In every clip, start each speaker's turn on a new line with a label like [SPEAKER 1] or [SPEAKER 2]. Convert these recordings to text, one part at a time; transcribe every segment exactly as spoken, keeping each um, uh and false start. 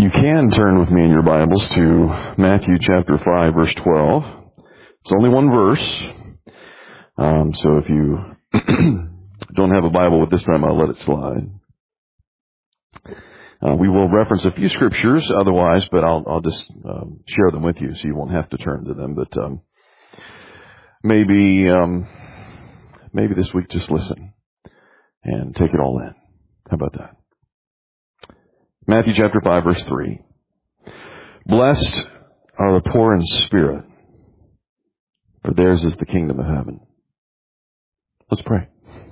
[SPEAKER 1] You can turn with me in your Bibles to Matthew chapter five, verse twelve. It's only one verse. Um, so if you don't have a Bible at this time, I'll let it slide. Uh, we will reference a few scriptures otherwise, but I'll, I'll just um, share them with you so you won't have to turn to them. But um, maybe um, maybe this week just listen and take it all in. How about that? Matthew chapter five, verse three. Blessed are the poor in spirit, for theirs is the kingdom of heaven. Let's pray.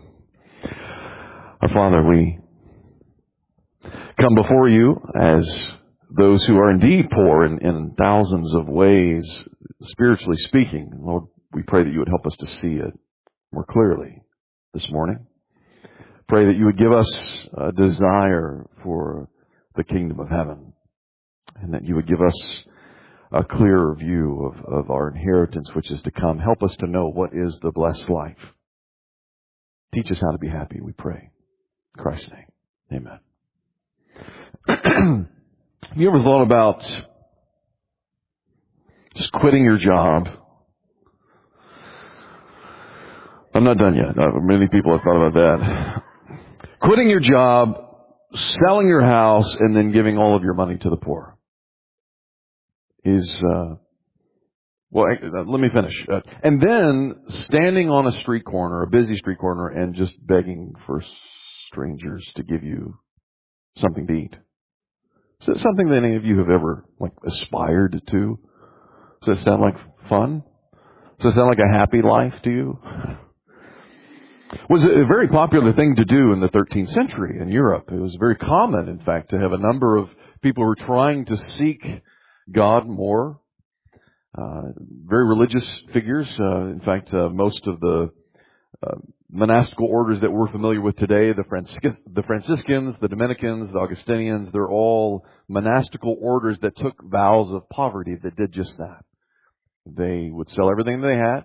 [SPEAKER 1] Our Father, we come before you as those who are indeed poor in, in thousands of ways, spiritually speaking. Lord, we pray that you would help us to see it more clearly this morning. Pray that you would give us a desire for the kingdom of heaven, and that you would give us a clearer view of, of our inheritance which is to come. Help us to know what is the blessed life. Teach us how to be happy, we pray. In Christ's name, amen. Have you ever thought about just quitting your job? I'm not done yet. Uh, many people have thought about that. Quitting your job, selling your house, and then giving all of your money to the poor is, uh, well, let me finish. Uh, and then standing on a street corner, a busy street corner, and just begging for strangers to give you something to eat. Is it something that any of you have ever, like, aspired to? Does that sound like fun? Does it sound like a happy life to you? It was a very popular thing to do in the thirteenth century in Europe. It was very common, in fact, to have a number of people who were trying to seek God more. Uh, very religious figures. Uh, in fact, uh, most of the uh, monastical orders that we're familiar with today, the, Francis- the Franciscans, the Dominicans, the Augustinians, they're all monastical orders that took vows of poverty that did just that. They would sell everything they had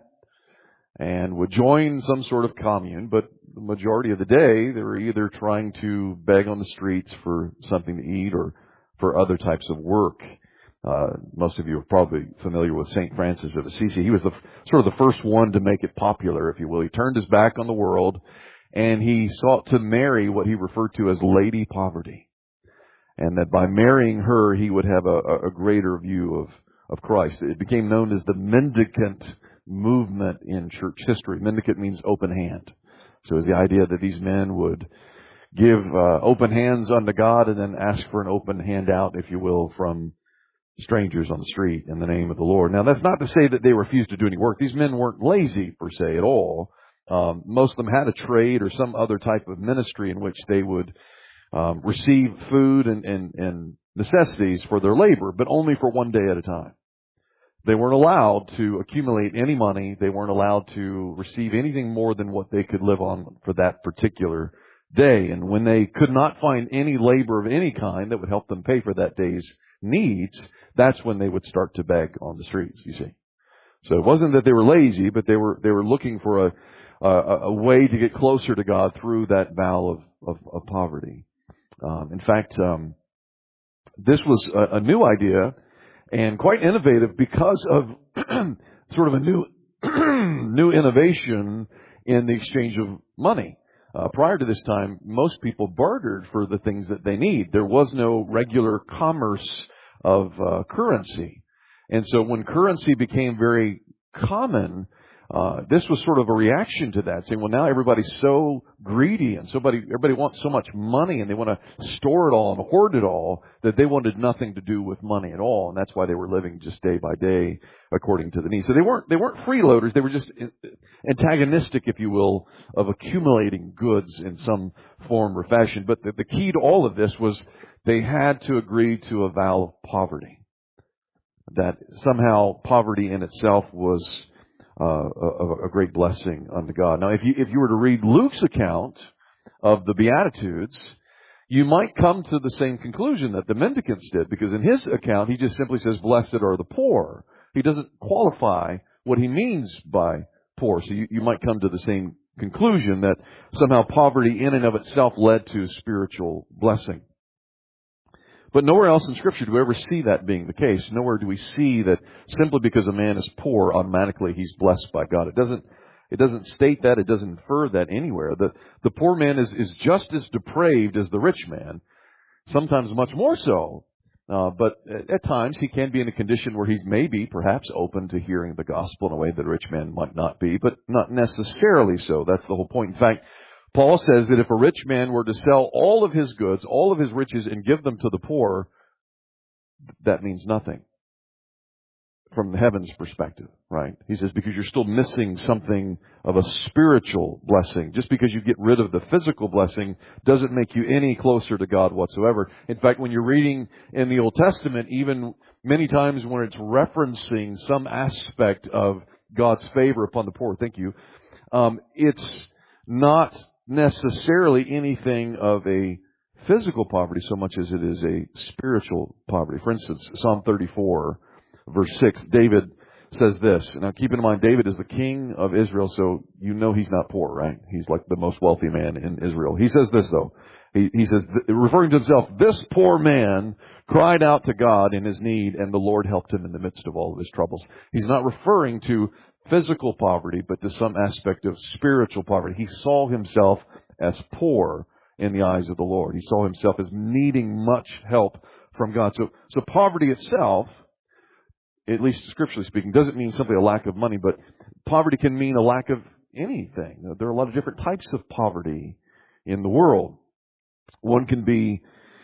[SPEAKER 1] and would join some sort of commune, but the majority of the day they were either trying to beg on the streets for something to eat or for other types of work. Uh, most of you are probably familiar with Saint Francis of Assisi. He was the, sort of the first one to make it popular, if you will. He turned his back on the world and he sought to marry what he referred to as Lady Poverty. And that by marrying her, he would have a, a greater view of, of Christ. It became known as the mendicant movement in church history. Mendicant means open hand. So it's the idea that these men would give uh, open hands unto God and then ask for an open handout, if you will, from strangers on the street in the name of the Lord. Now, that's not to say that they refused to do any work. These men weren't lazy, per se, at all. Um, most of them had a trade or some other type of ministry in which they would um, receive food and, and, and necessities for their labor, but only for one day at a time. They weren't allowed to accumulate any money. They weren't allowed to receive anything more than what they could live on for that particular day. And when they could not find any labor of any kind that would help them pay for that day's needs, that's when they would start to beg on the streets, you see. So it wasn't that they were lazy, but they were they were looking for a a, a way to get closer to God through that vow of, of, of poverty. Um, in fact, um, this was a, a new idea and quite innovative because of sort of a new new innovation in the exchange of money. Uh, prior to this time, most people bartered for the things that they need. There was no regular commerce of uh, currency. And so when currency became very common, uh, this was sort of a reaction to that, saying, well, now everybody's so greedy and somebody, everybody wants so much money and they want to store it all and hoard it all that they wanted nothing to do with money at all. And that's why they were living just day by day according to the needs. So they weren't, they weren't freeloaders. They were just antagonistic, if you will, of accumulating goods in some form or fashion. But the, the key to all of this was they had to agree to a vow of poverty. That somehow poverty in itself was uh, a, a great blessing unto God. Now, if you if you were to read Luke's account of the Beatitudes, you might come to the same conclusion that the mendicants did, because in his account he just simply says, "Blessed are the poor." He doesn't qualify what he means by poor. So you, you might come to the same conclusion that somehow poverty in and of itself led to spiritual blessing. But nowhere else in Scripture do we ever see that being the case. Nowhere do we see that simply because a man is poor, automatically he's blessed by God. It doesn't, it doesn't state that. It doesn't infer that anywhere. The, the poor man is, is just as depraved as the rich man, sometimes much more so. Uh, but at, at times he can be in a condition where he's maybe, perhaps, open to hearing the gospel in a way that a rich man might not be, but not necessarily so. That's the whole point. In fact, Paul says that if a rich man were to sell all of his goods, all of his riches, and give them to the poor, that means nothing from heaven's perspective, right? He says because you're still missing something of a spiritual blessing. Just because you get rid of the physical blessing doesn't make you any closer to God whatsoever. In fact, when you're reading in the Old Testament, even many times when it's referencing some aspect of God's favor upon the poor, thank you, um, it's not necessarily anything of a physical poverty so much as it is a spiritual poverty. For instance, Psalm thirty-four, verse six, David says this. Now keep in mind, David is the king of Israel, so you know he's not poor, right? He's like the most wealthy man in Israel. He says this, though. He, he says, referring to himself, this poor man cried out to God in his need, and the Lord helped him in the midst of all of his troubles. He's not referring to physical poverty, but to some aspect of spiritual poverty. He saw himself as poor in the eyes of the Lord. He saw himself as needing much help from God. So, so poverty itself, at least scripturally speaking, doesn't mean simply a lack of money, but poverty can mean a lack of anything. There are a lot of different types of poverty in the world. One can be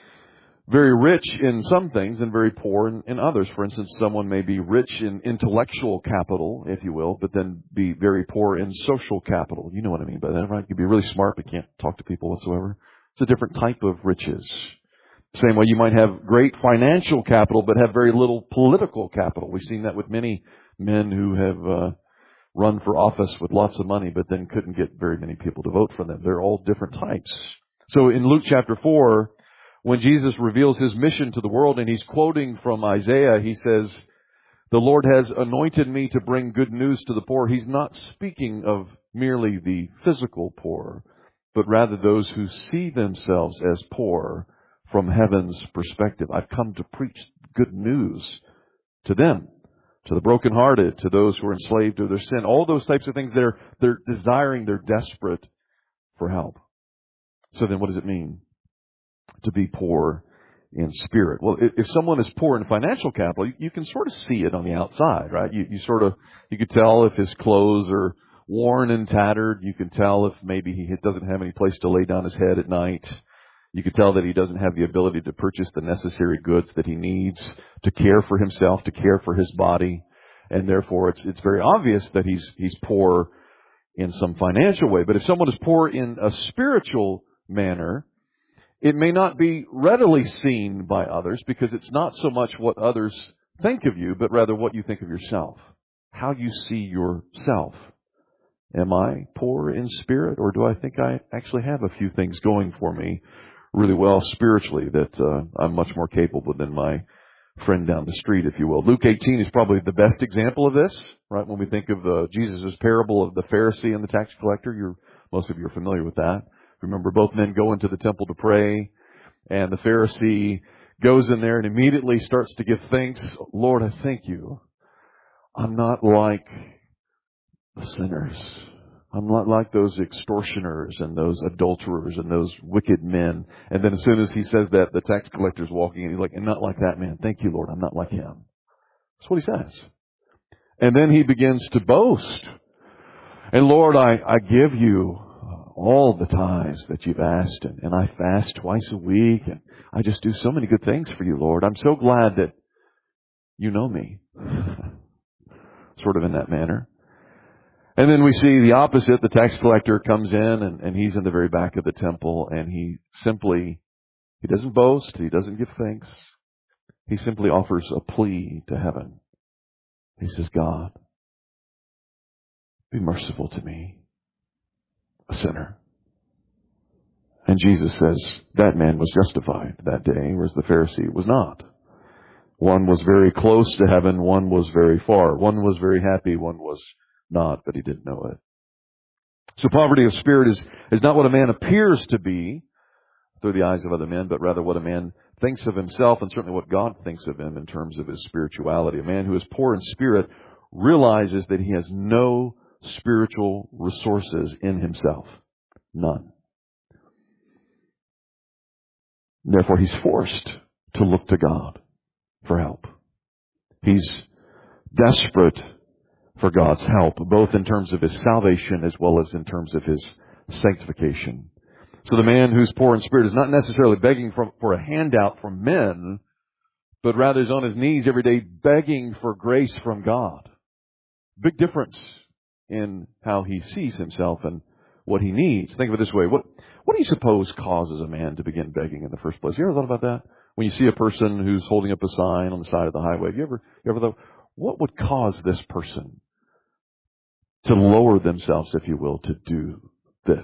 [SPEAKER 1] very rich in some things and very poor in, in others. For instance, someone may be rich in intellectual capital, if you will, but then be very poor in social capital. You know what I mean by that, right? You can be really smart but can't talk to people whatsoever. It's a different type of riches. Same way you might have great financial capital but have very little political capital. We've seen that with many men who have uh, run for office with lots of money but then couldn't get very many people to vote for them. They're all different types. So in Luke chapter four, when Jesus reveals his mission to the world and he's quoting from Isaiah, he says, the Lord has anointed me to bring good news to the poor. He's not speaking of merely the physical poor, but rather those who see themselves as poor from heaven's perspective. I've come to preach good news to them, to the brokenhearted, to those who are enslaved to their sin. All those types of things, they're, they're desiring, they're desperate for help. So then what does it mean to be poor in spirit? Well, if someone is poor in financial capital, you, you can sort of see it on the outside, right? You, you sort of, you could tell if his clothes are worn and tattered. You can tell if maybe he doesn't have any place to lay down his head at night. You can tell that he doesn't have the ability to purchase the necessary goods that he needs to care for himself, to care for his body. And therefore, it's, it's very obvious that he's, he's poor in some financial way. But if someone is poor in a spiritual manner, it may not be readily seen by others because it's not so much what others think of you, but rather what you think of yourself, how you see yourself. Am I poor in spirit, or do I think I actually have a few things going for me really well spiritually that uh, I'm much more capable than my friend down the street, if you will? Luke eighteen is probably the best example of this, right? When we think of uh, Jesus' parable of the Pharisee and the tax collector, you're, most of you are familiar with that. Remember, both men go into the temple to pray, and the Pharisee goes in there and immediately starts to give thanks. Lord, I thank you. I'm not like the sinners. I'm not like those extortioners and those adulterers and those wicked men. And then as soon as he says that, the tax collector's walking in. He's like, I'm not like that man. Thank you, Lord. I'm not like him. That's what he says. And then he begins to boast. And Lord, I, I give you all the tithes that you've asked, and, and I fast twice a week, and I just do so many good things for you, Lord. I'm so glad that you know me. Sort of in that manner. And then we see the opposite. The tax collector comes in, and, and he's in the very back of the temple, and he simply, he doesn't boast, he doesn't give thanks. He simply offers a plea to heaven. He says, God, be merciful to me, a sinner. And Jesus says that man was justified that day, whereas the Pharisee was not. One was very close to heaven, one was very far. One was very happy, one was not, but he didn't know it. So poverty of spirit is, is not what a man appears to be. through the eyes of other men, but rather what a man thinks of himself, and certainly what God thinks of him in terms of his spirituality. A man who is poor in spirit realizes that he has no spiritual resources in himself. None. Therefore, he's forced to look to God for help. He's desperate for God's help, both in terms of his salvation as well as in terms of his sanctification. So the man who's poor in spirit is not necessarily begging for, for a handout from men, but rather is on his knees every day begging for grace from God. Big difference in how he sees himself and what he needs. Think of it this way. What, what do you suppose causes a man to begin begging in the first place? You ever thought about that? When you see a person who's holding up a sign on the side of the highway, you ever, you ever thought, what would cause this person to lower themselves, if you will, to do this?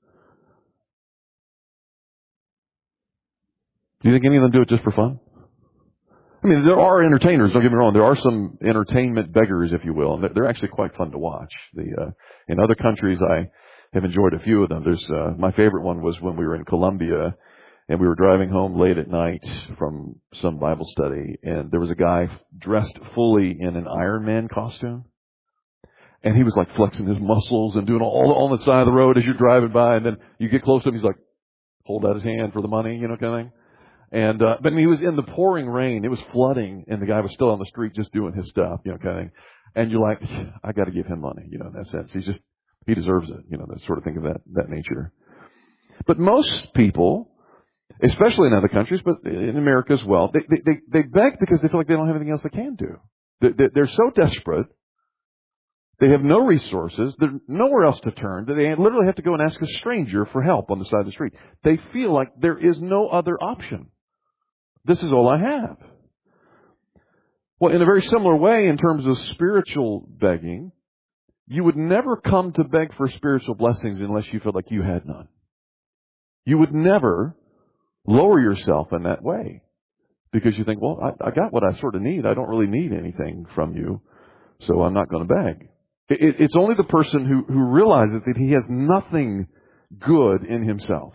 [SPEAKER 1] Do you think any of them do it just for fun? I mean, there are entertainers, don't get me wrong. There are some entertainment beggars, if you will, and they're actually quite fun to watch. The, uh, in other countries, I have enjoyed a few of them. There's, uh, my favorite one was when we were in Colombia, and we were driving home late at night from some Bible study, and there was a guy dressed fully in an Iron Man costume. And he was like flexing his muscles and doing all on the side of the road as you're driving by, and then you get close to him, he's like, hold out his hand for the money, you know, kind of thing. And, uh, but I mean, he was in the pouring rain. It was flooding, and the guy was still on the street just doing his stuff, you know, kind of thing. And you're like, I got to give him money, you know, in that sense. He's just, he deserves it, you know, that sort of thing of that, that nature. But most people, especially in other countries, but in America as well, they, they, they, they beg because they feel like they don't have anything else they can do. They, they're so desperate. They have no resources. There's nowhere else to turn. They literally have to go and ask a stranger for help on the side of the street. They feel like there is no other option. This is all I have. Well, in a very similar way, in terms of spiritual begging, you would never come to beg for spiritual blessings unless you felt like you had none. You would never lower yourself in that way because you think, well, I, I got what I sort of need. I don't really need anything from you, so I'm not going to beg. It, it's only the person who, who realizes that he has nothing good in himself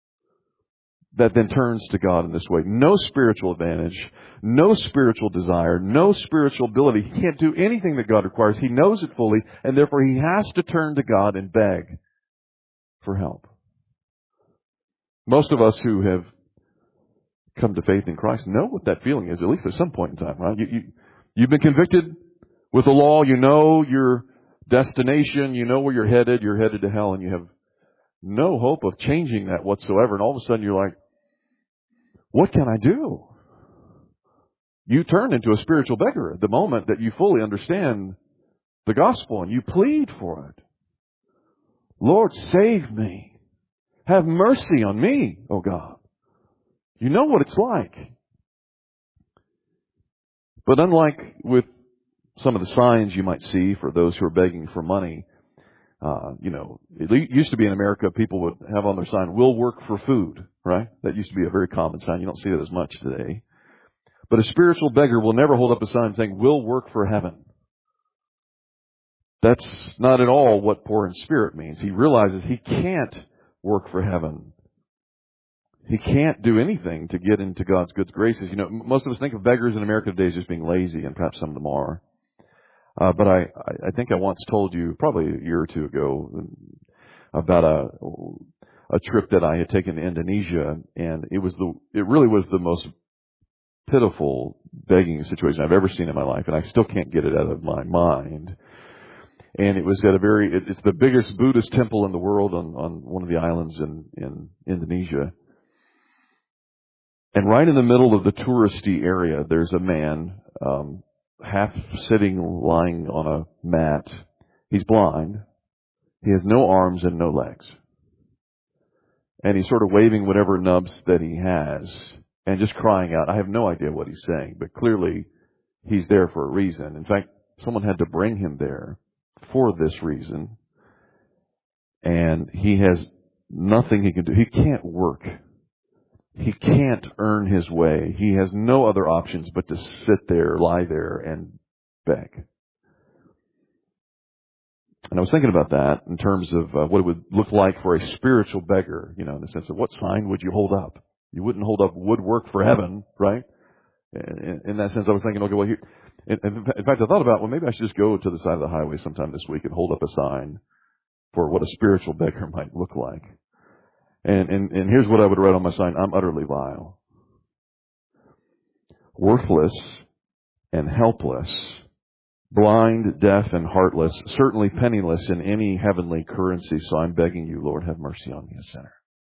[SPEAKER 1] that then turns to God in this way. No spiritual advantage, no spiritual desire, no spiritual ability. He can't do anything that God requires. He knows it fully, and therefore he has to turn to God and beg for help. Most of us who have come to faith in Christ know what that feeling is, at least at some point in time, right? You, you, you've been convicted with the law. You know your destination. You know where you're headed. You're headed to hell, and you have no hope of changing that whatsoever. And all of a sudden you're like, what can I do? You turn into a spiritual beggar at the moment that you fully understand the gospel, and you plead for it. Lord, save me. Have mercy on me, oh God. You know what it's like. But unlike with some of the signs you might see for those who are begging for money, uh, you know, it used to be in America, people would have on their sign, "We'll work for food," right? That used to be a very common sign. You don't see that as much today. But a spiritual beggar will never hold up a sign saying, "We'll work for heaven." That's not at all what poor in spirit means. He realizes he can't work for heaven. He can't do anything to get into God's good graces. You know, most of us think of beggars in America today as just being lazy, and perhaps some of them are. Uh, but I, I think I once told you, probably a year or two ago, about a a trip that I had taken to Indonesia, and it was the it really was the most pitiful begging situation I've ever seen in my life, and I still can't get it out of my mind. And it was at a very, it, it's the biggest Buddhist temple in the world on, on one of the islands in, in Indonesia. And right in the middle of the touristy area, there's a man, um, half sitting, lying on a mat. He's blind. He has no arms and no legs. And he's sort of waving whatever nubs that he has and just crying out. I have no idea what he's saying, but clearly he's there for a reason. In fact, someone had to bring him there for this reason. And he has nothing he can do. He can't work. He can't earn his way. He has no other options but to sit there, lie there, and beg. And I was thinking about that in terms of uh, what it would look like for a spiritual beggar, you know, in the sense of what sign would you hold up? You wouldn't hold up woodwork for heaven, right? In, in that sense, I was thinking, okay, well, here, in, in fact, I thought about, well, maybe I should just go to the side of the highway sometime this week and hold up a sign for what a spiritual beggar might look like. And, and, and here's what I would write on my sign. I'm utterly vile, worthless and helpless, blind, deaf, and heartless, certainly penniless in any heavenly currency. So I'm begging you, Lord, have mercy on me, a sinner.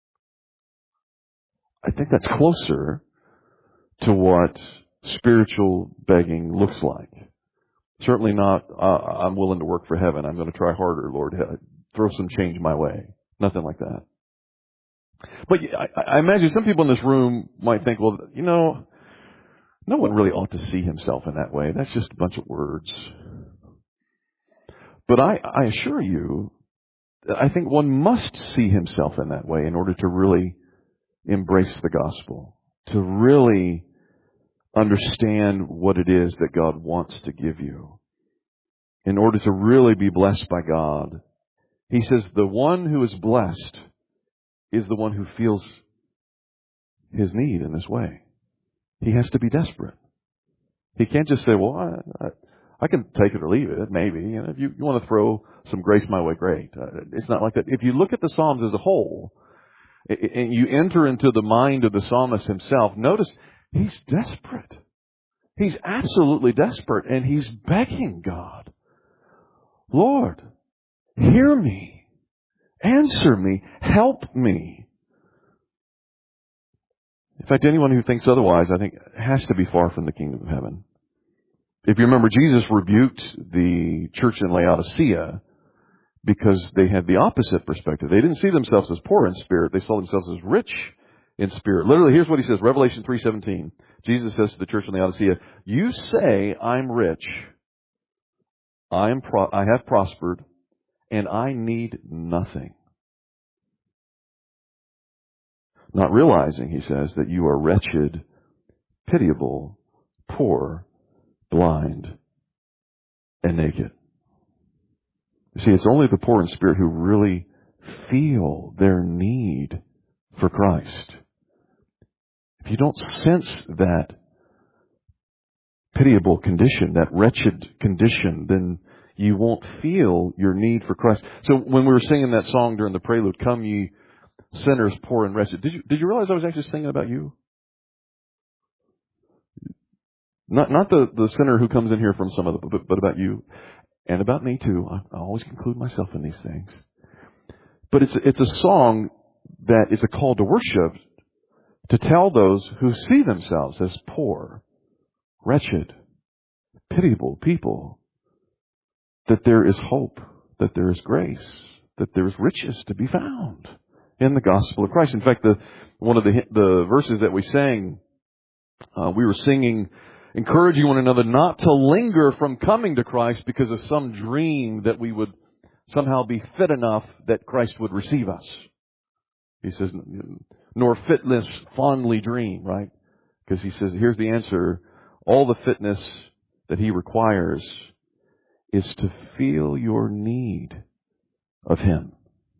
[SPEAKER 1] I think that's closer to what spiritual begging looks like. Certainly not, uh, I'm willing to work for heaven. I'm going to try harder, Lord. Throw some change my way. Nothing like that. But I, I imagine some people in this room might think, well, you know, no one really ought to see himself in that way. That's just a bunch of words. But I, I assure you, I think one must see himself in that way in order to really embrace the gospel, to really understand what it is that God wants to give you, in order to really be blessed by God. He says the one who is blessed is the one who feels his need in this way. He has to be desperate. He can't just say, well, I, I, I can take it or leave it, maybe. You know, if you, you want to throw some grace my way, great. Uh, it's not like that. If you look at the Psalms as a whole, and you enter into the mind of the psalmist himself, notice he's desperate. He's absolutely desperate, and he's begging God, Lord, hear me, answer me, help me. In fact, anyone who thinks otherwise, I think, has to be far from the kingdom of heaven. If you remember, Jesus rebuked the church in Laodicea because they had the opposite perspective. They didn't see themselves as poor in spirit. They saw themselves as rich in spirit. Literally, here's what he says, Revelation three seventeen. Jesus says to the church in Laodicea, you say I'm rich, I am pro- I have prospered, and I need nothing. Not realizing, he says, that you are wretched, pitiable, poor, blind, and naked. You see, it's only the poor in spirit who really feel their need for Christ. If you don't sense that pitiable condition, that wretched condition, then you won't feel your need for Christ. So when we were singing that song during the prelude, Come Ye Sinners, Poor and Wretched, did you, did you realize I was actually singing about you? Not, not the, the sinner who comes in here from some other, but, but about you. And about me too. I, I always conclude myself in these things. But it's, it's a song that is a call to worship, to tell those who see themselves as poor, wretched, pitiable people, that there is hope, that there is grace, that there is riches to be found in the gospel of Christ. In fact, the, one of the, the verses that we sang, uh, we were singing, encouraging one another not to linger from coming to Christ because of some dream that we would somehow be fit enough that Christ would receive us. He says, nor fitness fondly dream, right? Because he says, here's the answer. All the fitness that he requires is to feel your need of him.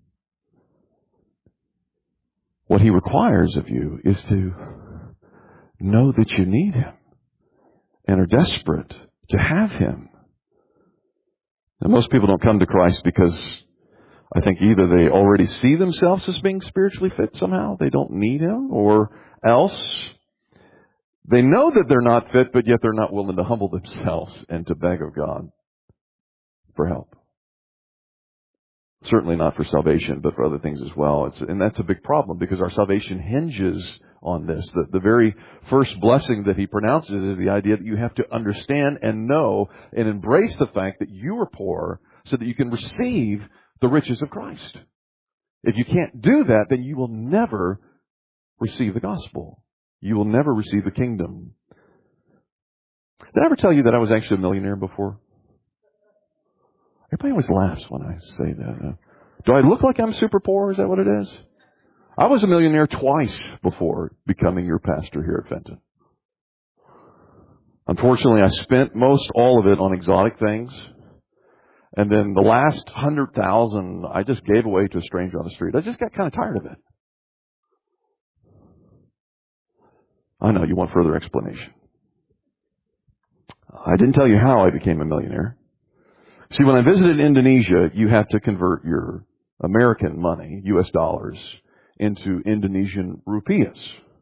[SPEAKER 1] What he requires of you is to know that you need him and are desperate to have him. And most people don't come to Christ because I think either they already see themselves as being spiritually fit somehow, they don't need him, or else they know that they're not fit, but yet they're not willing to humble themselves and to beg of God for help. Certainly not for salvation, but for other things as well. It's, and that's a big problem because our salvation hinges on this. The, the very first blessing that he pronounces is the idea that you have to understand and know and embrace the fact that you are poor so that you can receive the riches of Christ. If you can't do that, then you will never receive the gospel. You will never receive the kingdom. Did I ever tell you that I was actually a millionaire before? Everybody always laughs when I say that. Do I look like I'm super poor? Is that what it is? I was a millionaire twice before becoming your pastor here at Fenton. Unfortunately, I spent most all of it on exotic things. And then the last hundred thousand, I just gave away to a stranger on the street. I just got kind of tired of it. I know you want further explanation. I didn't tell you how I became a millionaire. See, when I visited Indonesia, you have to convert your American money, U S dollars, into Indonesian rupiahs.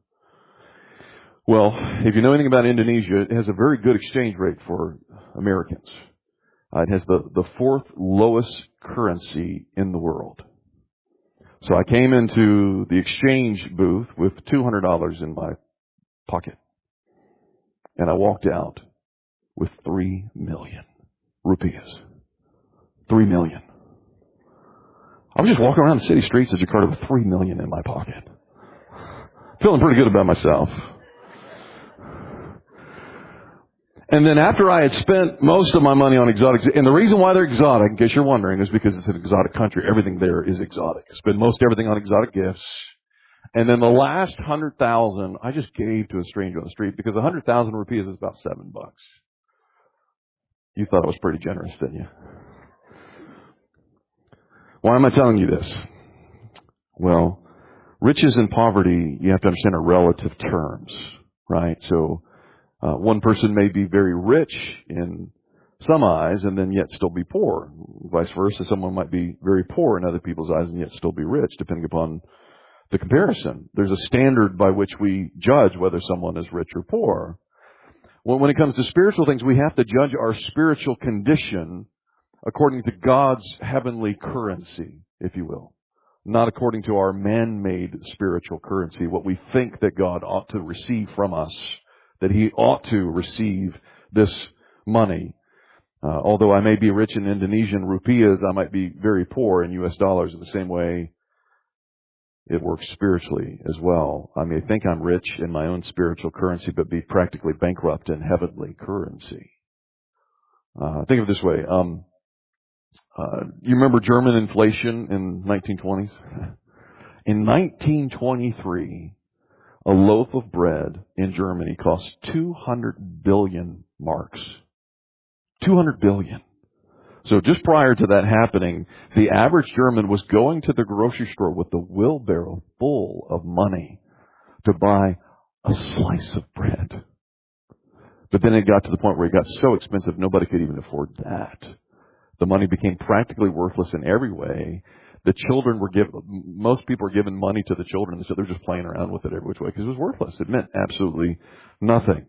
[SPEAKER 1] Well, if you know anything about Indonesia, it has a very good exchange rate for Americans. Uh, it has the, the fourth lowest currency in the world. So I came into the exchange booth with two hundred dollars in my pocket. And I walked out with three million rupees. Three million. I was just walking around the city streets of Jakarta with three million in my pocket. Feeling pretty good about myself. And then after I had spent most of my money on exotics, and the reason why they're exotic, in case you're wondering, is because it's an exotic country. Everything there is exotic. I spent most everything on exotic gifts. And then the last hundred thousand, I just gave to a stranger on the street because a hundred thousand rupees is about seven bucks. You thought I was pretty generous, didn't you? Why am I telling you this? Well, riches and poverty, you have to understand, are relative terms, right? So, uh, one person may be very rich in some eyes and then yet still be poor. Vice versa, someone might be very poor in other people's eyes and yet still be rich, depending upon the comparison. There's a standard by which we judge whether someone is rich or poor. When, when it comes to spiritual things, we have to judge our spiritual condition according to God's heavenly currency, if you will. Not according to our man-made spiritual currency, what we think that God ought to receive from us, that He ought to receive this money. Uh, although I may be rich in Indonesian rupiahs, I might be very poor in U S dollars. In the same way, it works spiritually as well. I may think I'm rich in my own spiritual currency, but be practically bankrupt in heavenly currency. Uh, think of it this way. Um, uh, you remember German inflation in nineteen twenties? In nineteen twenty-three, a loaf of bread in Germany cost two hundred billion marks. two hundred billion. So just prior to that happening, the average German was going to the grocery store with a wheelbarrow full of money to buy a slice of bread. But then it got to the point where it got so expensive nobody could even afford that. The money became practically worthless in every way. The children were given, most people were giving money to the children, so they're just playing around with it every which way because it was worthless. It meant absolutely nothing.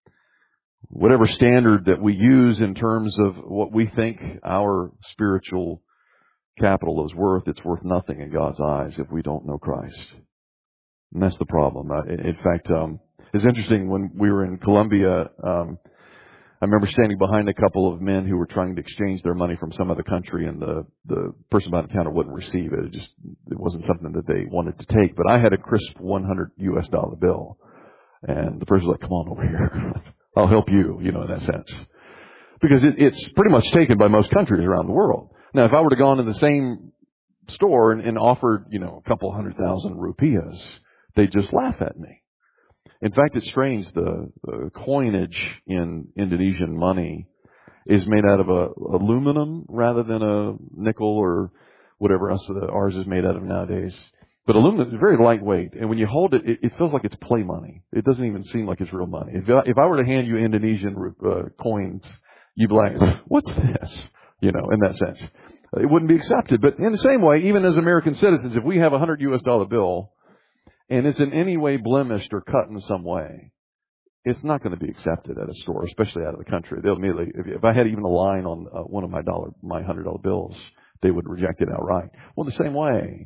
[SPEAKER 1] Whatever standard that we use in terms of what we think our spiritual capital is worth, it's worth nothing in God's eyes if we don't know Christ. And that's the problem. Uh, in fact, um, it's interesting when we were in Colombia, um, I remember standing behind a couple of men who were trying to exchange their money from some other country, and the, the person behind the counter wouldn't receive it. It just, it wasn't something that they wanted to take. But I had a crisp one hundred U S dollar bill. And the person was like, come on over here. I'll help you, you know, in that sense. Because it, it's pretty much taken by most countries around the world. Now, if I were to go into the same store and, and offered, you know, a couple hundred thousand rupiahs, they'd just laugh at me. In fact, it's strange. The, the coinage in Indonesian money is made out of a, aluminum rather than a nickel or whatever else ours is made out of nowadays. But aluminum is very lightweight, and when you hold it, it, it feels like it's play money. It doesn't even seem like it's real money. If I, if I were to hand you Indonesian uh, coins, you'd be like, what's this? You know, in that sense. It wouldn't be accepted. But in the same way, even as American citizens, if we have a one hundred U S dollar bill, and it's in any way blemished or cut in some way, it's not going to be accepted at a store, especially out of the country. They'll immediately, if, if I had even a line on uh, one of my dollar, my one hundred dollar bills, they would reject it outright. Well, the same way,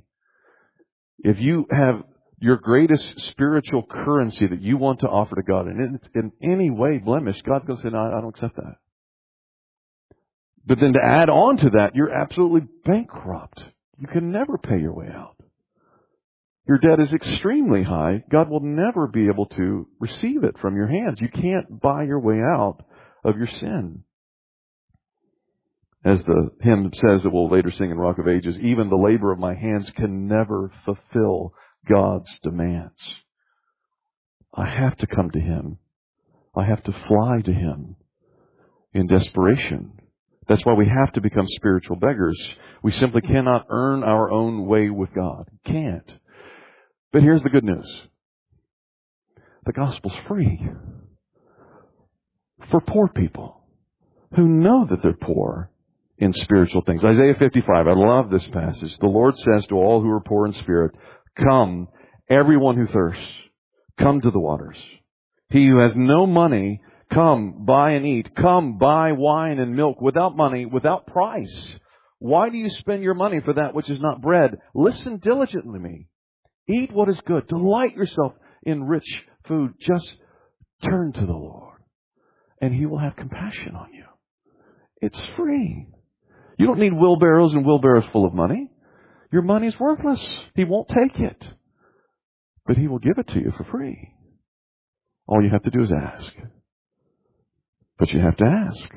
[SPEAKER 1] if you have your greatest spiritual currency that you want to offer to God and it's in any way blemished, God's going to say, no, I don't accept that. But then to add on to that, you're absolutely bankrupt. You can never pay your way out. Your debt is extremely high. God will never be able to receive it from your hands. You can't buy your way out of your sin. As the hymn says that we'll later sing in Rock of Ages, even the labor of my hands can never fulfill God's demands. I have to come to Him. I have to fly to Him in desperation That's why we have to become spiritual beggars. We simply cannot earn our own way with God. Can't. But here's the good news. The gospel's free. For poor people who know that they're poor in spiritual things. Isaiah fifty-five, I love this passage. The Lord says to all who are poor in spirit, come, everyone who thirsts, come to the waters. He who has no money, come, buy and eat. Come, buy wine and milk without money, without price. Why do you spend your money for that which is not bread? Listen diligently to me. Eat what is good. Delight yourself in rich food. Just turn to the Lord, and He will have compassion on you. It's free. You don't need wheelbarrows and wheelbarrows full of money. Your money's worthless. He won't take it. But He will give it to you for free. All you have to do is ask. But you have to ask.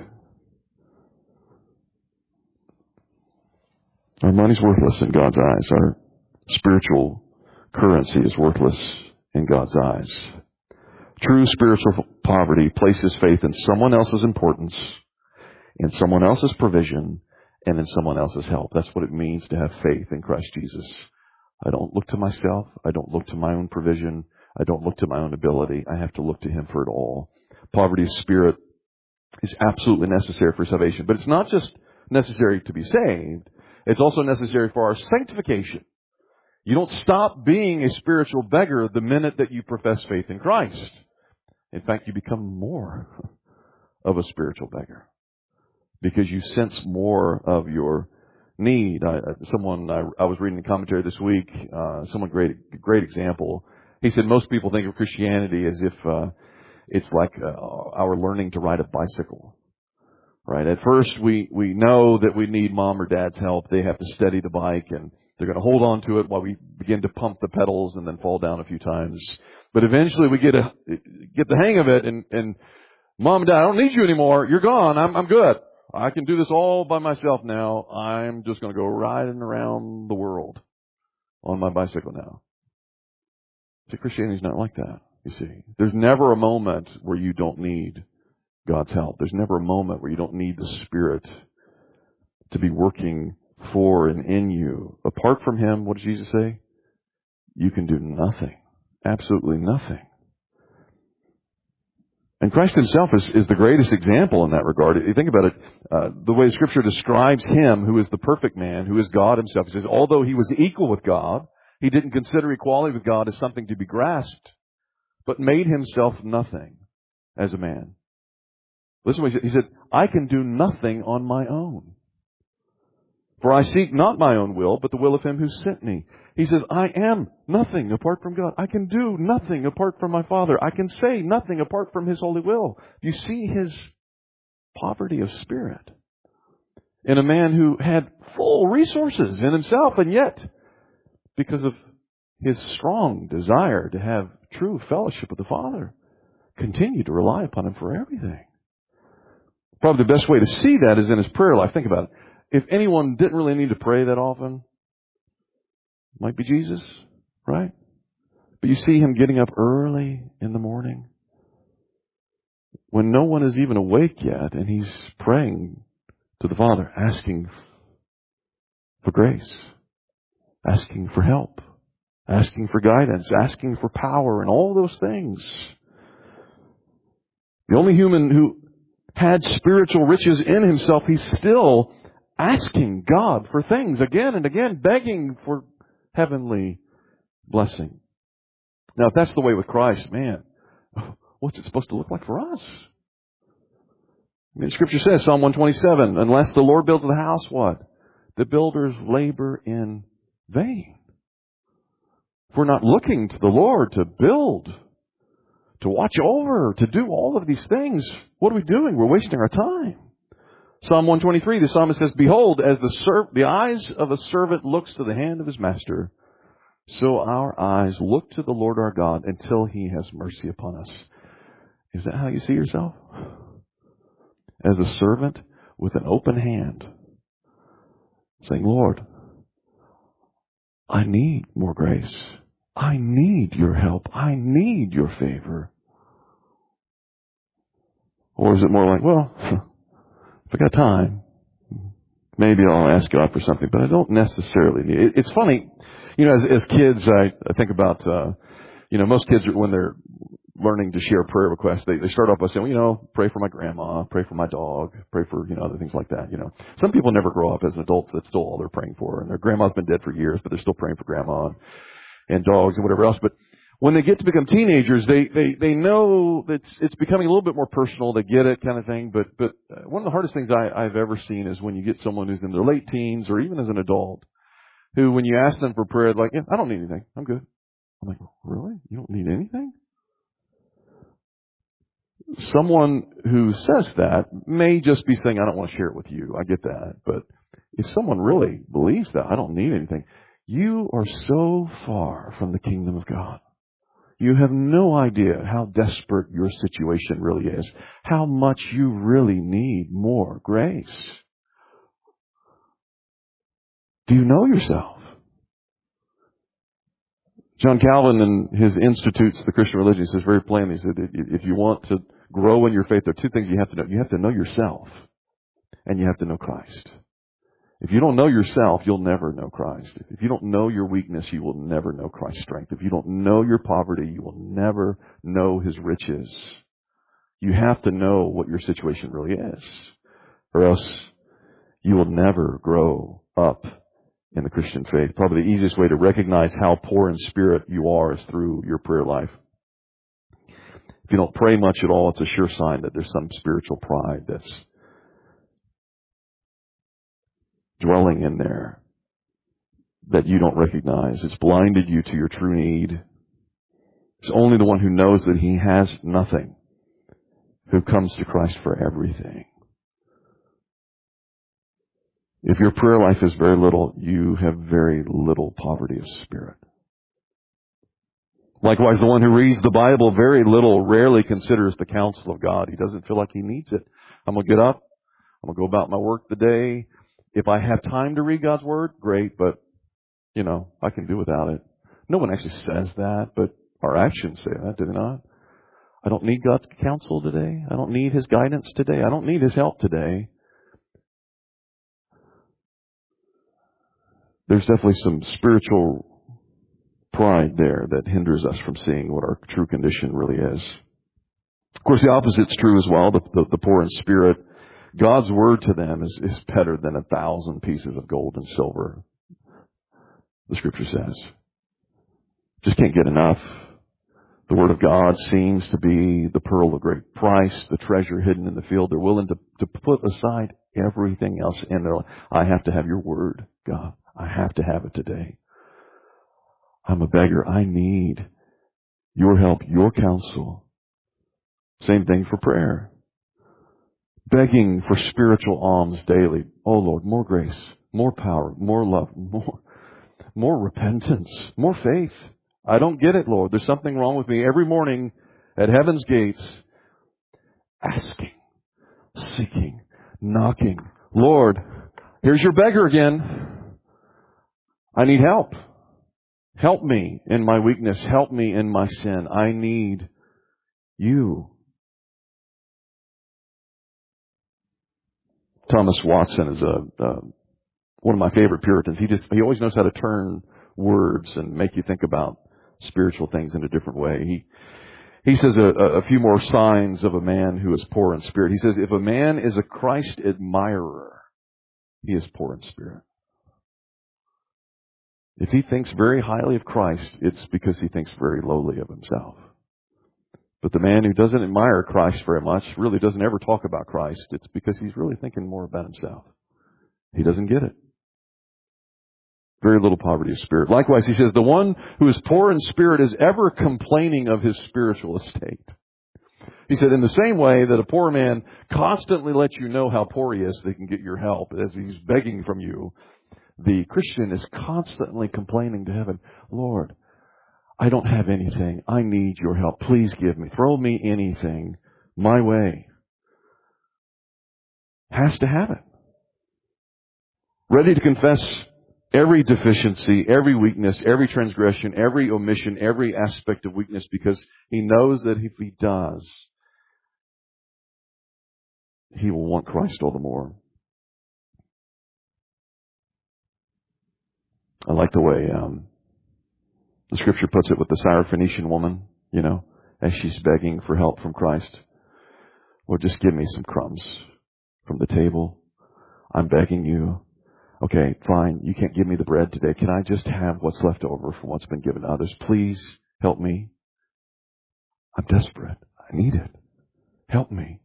[SPEAKER 1] Our money's worthless in God's eyes. Our spiritual currency is worthless in God's eyes. True spiritual poverty places faith in someone else's importance, in someone else's provision, and in someone else's help. That's what it means to have faith in Christ Jesus. I don't look to myself. I don't look to my own provision. I don't look to my own ability. I have to look to Him for it all. Poverty of spirit is absolutely necessary for salvation. But it's not just necessary to be saved. It's also necessary for our sanctification. You don't stop being a spiritual beggar the minute that you profess faith in Christ. In fact, you become more of a spiritual beggar because you sense more of your need. I, someone I, I was reading a commentary this week. Uh, someone great, great example. He said most people think of Christianity as if uh, it's like uh, our learning to ride a bicycle. Right? At first, we we know that we need mom or dad's help. They have to steady the bike, and they're going to hold on to it while we begin to pump the pedals and then fall down a few times. But eventually, we get a get the hang of it, and and mom and dad, I don't need you anymore. You're gone. I'm I'm good. I can do this all by myself now. I'm just going to go riding around the world on my bicycle now. See, Christianity's not like that, you see. There's never a moment where you don't need God's help. There's never a moment where you don't need the Spirit to be working for and in you. Apart from Him, what did Jesus say? You can do nothing. Absolutely nothing. And Christ Himself is, is the greatest example in that regard. You think about it, uh, the way Scripture describes Him, who is the perfect man, who is God Himself. He says, although He was equal with God, He didn't consider equality with God as something to be grasped, but made Himself nothing as a man. Listen what He said. He said, I can do nothing on my own. For I seek not my own will, but the will of Him who sent me. He says, I am nothing apart from God. I can do nothing apart from my Father. I can say nothing apart from His holy will. You see His poverty of spirit in a man who had full resources in himself, and yet, because of his strong desire to have true fellowship with the Father, continued to rely upon Him for everything. Probably the best way to see that is in his prayer life. Think about it. If anyone didn't really need to pray that often, it might be Jesus, right? But you see Him getting up early in the morning when no one is even awake yet, and He's praying to the Father, asking for grace, asking for help, asking for guidance, asking for power, and all those things. The only human who had spiritual riches in himself, he's still asking God for things again and again, begging for heavenly blessing. Now, if that's the way with Christ, man, what's it supposed to look like for us? I mean, Scripture says, Psalm one twenty-seven, unless the Lord builds the house, what? The builders labor in vain. If we're not looking to the Lord to build, to watch over, to do all of these things, what are we doing? We're wasting our time. Psalm one twenty-three, the psalmist says, behold, as the, serv- the eyes of a servant looks to the hand of his master, so our eyes look to the Lord our God until He has mercy upon us. Is that how you see yourself? As a servant with an open hand, saying, Lord, I need more grace. I need your help. I need your favor. Or is it more like, well, if I got time, maybe I'll ask God for something, but I don't necessarily need it. It's funny, you know, as, as kids, I, I think about, uh, you know, most kids, when they're learning to share prayer requests, they, they start off by saying, well, you know, pray for my grandma, pray for my dog, pray for, you know, other things like that, you know. Some people never grow up as adults. That's still all they're praying for. And their grandma's been dead for years, but they're still praying for grandma and, and dogs and whatever else. But when they get to become teenagers, they, they, they know that it's, it's becoming a little bit more personal. They get it kind of thing. But, but one of the hardest things I, I've ever seen is when you get someone who's in their late teens or even as an adult who, when you ask them for prayer, like, yeah, I don't need anything. I'm good. I'm like, really? You don't need anything? Someone who says that may just be saying, I don't want to share it with you. I get that. But if someone really believes that, I don't need anything, you are so far from the kingdom of God. You have no idea how desperate your situation really is, how much you really need more grace. Do you know yourself? John Calvin, in his Institutes, the Christian Religion, says very plainly, he said, if you want to grow in your faith, there are two things you have to know. You have to know yourself, and you have to know Christ. If you don't know yourself, you'll never know Christ. If you don't know your weakness, you will never know Christ's strength. If you don't know your poverty, you will never know His riches. You have to know what your situation really is, or else you will never grow up in the Christian faith. Probably the easiest way to recognize how poor in spirit you are is through your prayer life. If you don't pray much at all, it's a sure sign that there's some spiritual pride that's dwelling in there that you don't recognize. It's blinded you to your true need. It's only the one who knows that he has nothing who comes to Christ for everything. If your prayer life is very little, you have very little poverty of spirit. Likewise, the one who reads the Bible very little rarely considers the counsel of God. He doesn't feel like he needs it. I'm going to get up. I'm going to go about my work today. If I have time to read God's Word, great, but, you know, I can do without it. No one actually says that, but our actions say that, do they not? I don't need God's counsel today. I don't need His guidance today. I don't need His help today. There's definitely some spiritual pride there that hinders us from seeing what our true condition really is. Of course, the opposite's true as well. The, the, the poor in spirit, God's word to them is, is better than a thousand pieces of gold and silver, the Scripture says. Just can't get enough. The Word of God seems to be the pearl of great price, the treasure hidden in the field. They're willing to, to put aside everything else in their life. I have to have your Word, God. I have to have it today. I'm a beggar. I need your help, your counsel. Same thing for prayer. Begging for spiritual alms daily. Oh Lord, more grace, more power, more love, more, more repentance, more faith. I don't get it, Lord. There's something wrong with me. Every morning at heaven's gates, asking, seeking, knocking. Lord, here's your beggar again. I need help. Help me in my weakness. Help me in my sin. I need you. Thomas Watson is a uh, one of my favorite Puritans. He just he always knows how to turn words and make you think about spiritual things in a different way. He he says a, a few more signs of a man who is poor in spirit. He says, if a man is a Christ admirer, he is poor in spirit. If he thinks very highly of Christ, it's because he thinks very lowly of himself. But the man who doesn't admire Christ very much, really doesn't ever talk about Christ, it's because he's really thinking more about himself. He doesn't get it. Very little poverty of spirit. Likewise, he says, the one who is poor in spirit is ever complaining of his spiritual estate. He said, in the same way that a poor man constantly lets you know how poor he is so they can get your help as he's begging from you, the Christian is constantly complaining to heaven, Lord, I don't have anything. I need your help. Please give me. Throw me anything my way. Has to have it. Ready to confess every deficiency, every weakness, every transgression, every omission, every aspect of weakness, because he knows that if he does, he will want Christ all the more. I like the way um, the Scripture puts it with the Syrophoenician woman, you know, as she's begging for help from Christ. Well, just give me some crumbs from the table. I'm begging you. Okay, fine. You can't give me the bread today. Can I just have what's left over from what's been given to others? Please help me. I'm desperate. I need it. Help me.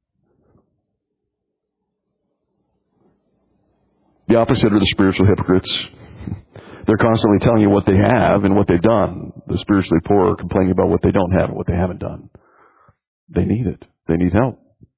[SPEAKER 1] The opposite are the spiritual hypocrites. They're constantly telling you what they have and what they've done. The spiritually poor are complaining about what they don't have and what they haven't done. They need it. They need help.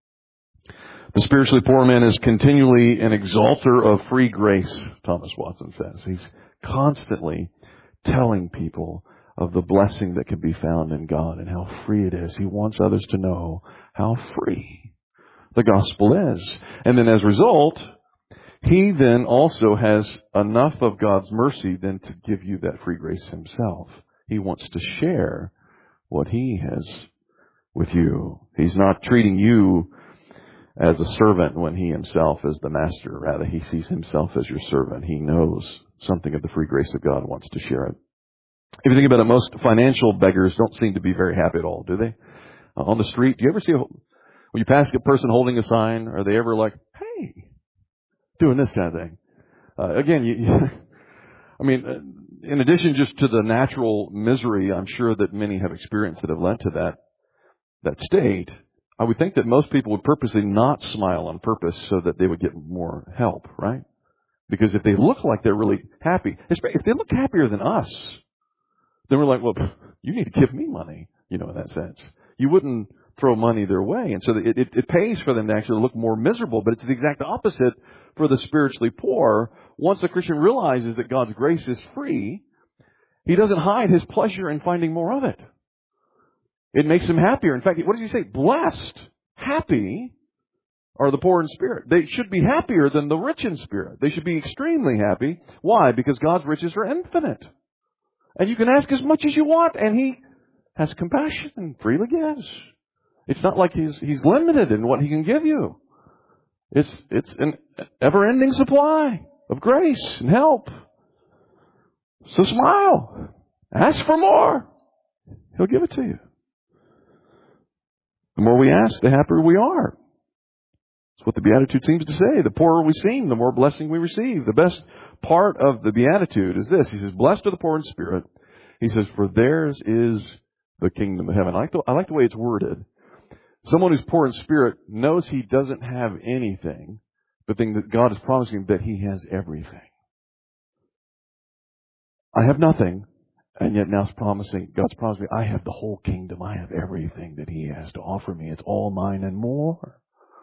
[SPEAKER 1] The spiritually poor man is continually an exalter of free grace, Thomas Watson says. He's constantly telling people of the blessing that can be found in God and how free it is. He wants others to know how free the gospel is. And then as a result, he then also has enough of God's mercy then to give you that free grace himself. He wants to share what he has with you. He's not treating you as a servant when he himself is the master. Rather, he sees himself as your servant. He knows something of the free grace of God and wants to share it. If you think about it, most financial beggars don't seem to be very happy at all, do they? Uh, on the street, do you ever see, a, when you pass a person holding a sign, are they ever like, hey, doing this kind of thing? Uh, again, you, you, I mean, in addition just to the natural misery I'm sure that many have experienced that have led to that, that state, I would think that most people would purposely not smile on purpose so that they would get more help, right? Because if they look like they're really happy, if they look happier than us, then we're like, well, you need to give me money, you know, in that sense. You wouldn't throw money their way. And so it, it, it pays for them to actually look more miserable, but it's the exact opposite for the spiritually poor. Once a Christian realizes that God's grace is free, he doesn't hide his pleasure in finding more of it. It makes him happier. In fact, what does he say? Blessed, happy are the poor in spirit. They should be happier than the rich in spirit. They should be extremely happy. Why? Because God's riches are infinite. And you can ask as much as you want, and he has compassion and freely gives. It's not like he's he's limited in what he can give you. It's it's an ever-ending supply of grace and help. So smile. Ask for more. He'll give it to you. The more we ask, the happier we are. That's what the Beatitude seems to say. The poorer we seem, the more blessing we receive. The best part of the Beatitude is this. He says, blessed are the poor in spirit. He says, for theirs is the kingdom of heaven. I like the, I like the way it's worded. Someone who's poor in spirit knows he doesn't have anything, but then that God is promising that he has everything. I have nothing. And yet now it's promising, God's promised me, I have the whole kingdom. I have everything that he has to offer me. It's all mine and more.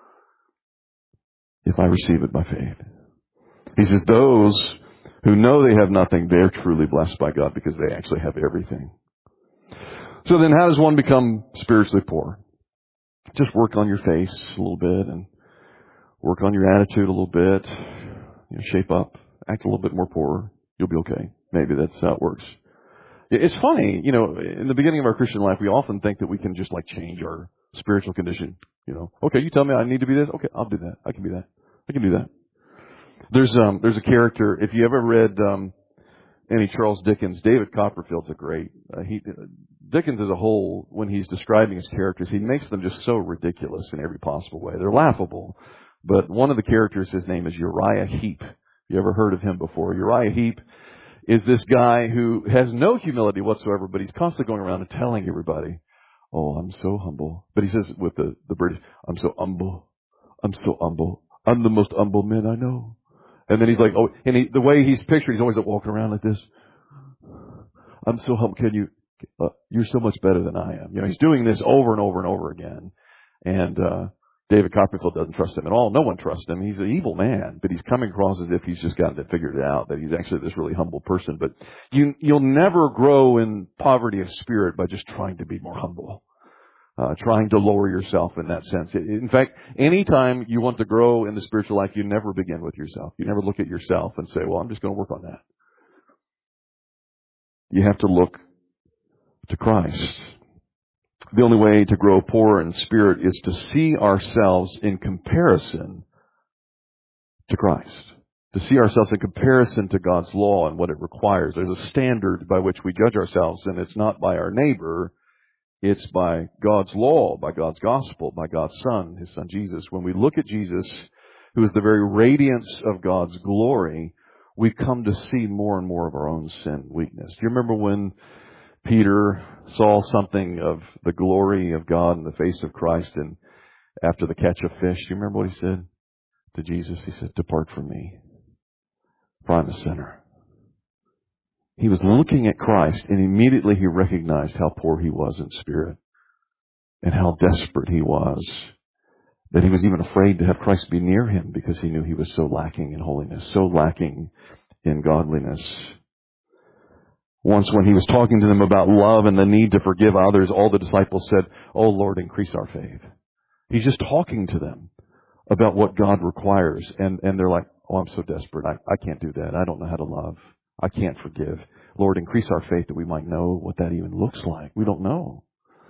[SPEAKER 1] If I receive it by faith. He says those who know they have nothing, they're truly blessed by God because they actually have everything. So then how does one become spiritually poor? Just work on your face a little bit and work on your attitude a little bit. You know, shape up, act a little bit more poor. You'll be okay. Maybe that's how it works. It's funny, you know, in the beginning of our Christian life, we often think that we can just like change our spiritual condition. You know, okay, you tell me I need to be this. Okay, I'll do that. I can be that. I can do that. There's um, there's a character. If you ever read um, any Charles Dickens, David Copperfield's a great. Uh, he Dickens as a whole, when he's describing his characters, he makes them just so ridiculous in every possible way. They're laughable. But one of the characters, his name is Uriah Heep. You ever heard of him before? Uriah Heep is this guy who has no humility whatsoever, but he's constantly going around and telling everybody, oh, I'm so humble. But he says with the, the British, I'm so humble. I'm so humble. I'm the most humble man I know. And then he's like, oh, and he, the way he's pictured, he's always like walking around like this. I'm so humble. Can you, uh, you're so much better than I am. You know, he's doing this over and over and over again. And, uh, David Copperfield doesn't trust him at all. No one trusts him. He's an evil man, but he's coming across as if he's just gotten it figured out, that he's actually this really humble person. But you, you'll never grow in poverty of spirit by just trying to be more humble, uh, trying to lower yourself in that sense. In fact, anytime you want to grow in the spiritual life, you never begin with yourself. You never look at yourself and say, well, I'm just going to work on that. You have to look to Christ. The only way to grow poor in spirit is to see ourselves in comparison to Christ. to see ourselves in comparison to God's law and what it requires. There's a standard by which we judge ourselves, and it's not by our neighbor. It's by God's law, by God's gospel, by God's Son, His Son Jesus. When we look at Jesus, who is the very radiance of God's glory, we come to see more and more of our own sin and weakness. Do you remember when Peter saw something of the glory of God in the face of Christ, and after the catch of fish, do you remember what he said to Jesus? He said, "Depart from me, for I'm a sinner." He was looking at Christ, and immediately he recognized how poor he was in spirit and how desperate he was, that he was even afraid to have Christ be near him because he knew he was so lacking in holiness, so lacking in godliness. Once when he was talking to them about love and the need to forgive others, all the disciples said, "Oh Lord, increase our faith." He's just talking to them about what God requires. And, and they're like, "Oh, I'm so desperate. I, I can't do that. I don't know how to love. I can't forgive. Lord, increase our faith that we might know what that even looks like." We don't know.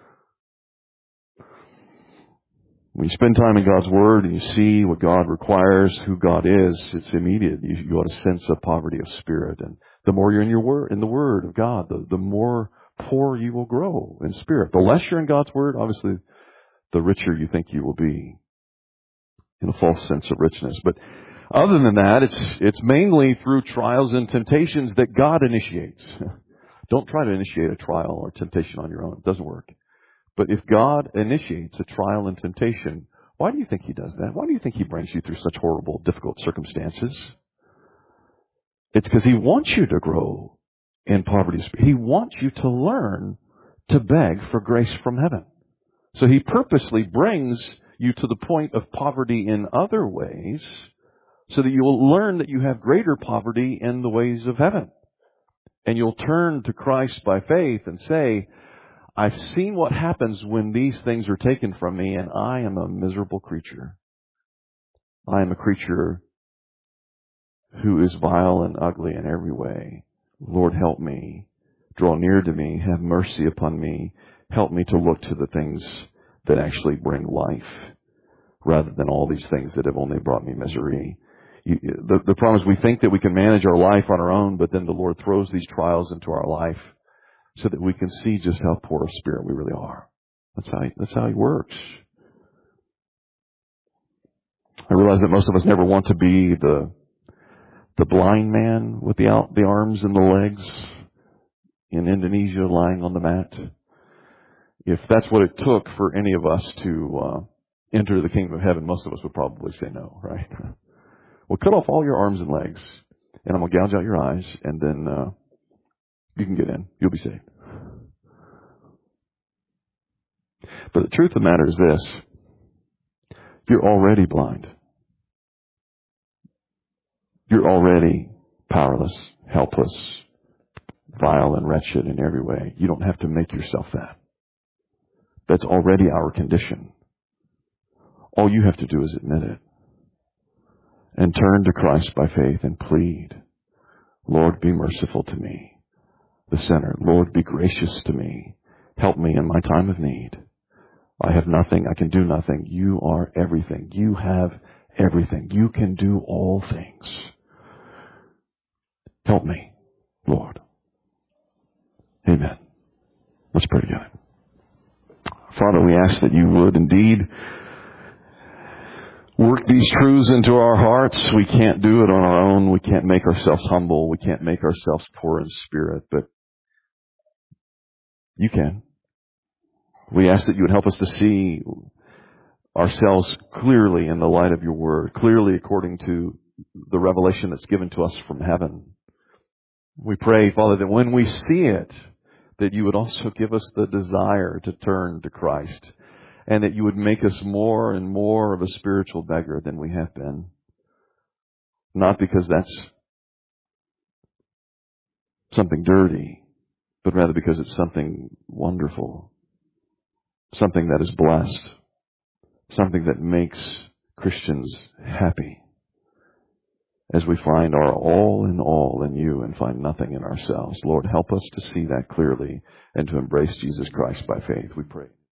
[SPEAKER 1] When you spend time in God's Word and you see what God requires, who God is, it's immediate. You, you ought to sense a poverty of spirit. And the more you're in your word, in the Word of God, the, the more poor you will grow in spirit. The less you're in God's Word, obviously, the richer you think you will be, in a false sense of richness. But other than that, it's it's mainly through trials and temptations that God initiates. Don't try to initiate a trial or temptation on your own. It doesn't work. But if God initiates a trial and temptation, why do you think He does that? Why do you think He brings you through such horrible, difficult circumstances? It's because He wants you to grow in poverty. He wants you to learn to beg for grace from heaven. So He purposely brings you to the point of poverty in other ways so that you will learn that you have greater poverty in the ways of heaven. And you'll turn to Christ by faith and say, "I've seen what happens when these things are taken from me, and I am a miserable creature. I am a creature who is vile and ugly in every way. Lord, help me. Draw near to me. Have mercy upon me. Help me to look to the things that actually bring life rather than all these things that have only brought me misery." You, the, the problem is we think that we can manage our life on our own, but then the Lord throws these trials into our life so that we can see just how poor of spirit we really are. That's how he, that's how He works. I realize that most of us never want to be the the blind man with the out, the arms and the legs in Indonesia lying on the mat. If that's what it took for any of us to uh, enter the kingdom of heaven, most of us would probably say no, right? Well, cut off all your arms and legs, and I'm going to gouge out your eyes, and then uh, you can get in. You'll be saved. But the truth of the matter is this. You're already blind. You're already powerless, helpless, vile, and wretched in every way. You don't have to make yourself that. That's already our condition. All you have to do is admit it. And turn to Christ by faith and plead, "Lord, be merciful to me, the sinner. Lord, be gracious to me. Help me in my time of need. I have nothing. I can do nothing. You are everything. You have everything. You can do all things. Help me, Lord." Amen. Let's pray together. Father, we ask that you would indeed work these truths into our hearts. We can't do it on our own. We can't make ourselves humble. We can't make ourselves poor in spirit, but you can. We ask that you would help us to see ourselves clearly in the light of your word, clearly according to the revelation that's given to us from heaven. We pray, Father, that when we see it, that you would also give us the desire to turn to Christ, and that you would make us more and more of a spiritual beggar than we have been. Not because that's something dirty, but rather because it's something wonderful, something that is blessed, something that makes Christians happy, as we find our all in all in you and find nothing in ourselves. Lord, help us to see that clearly and to embrace Jesus Christ by faith, we pray.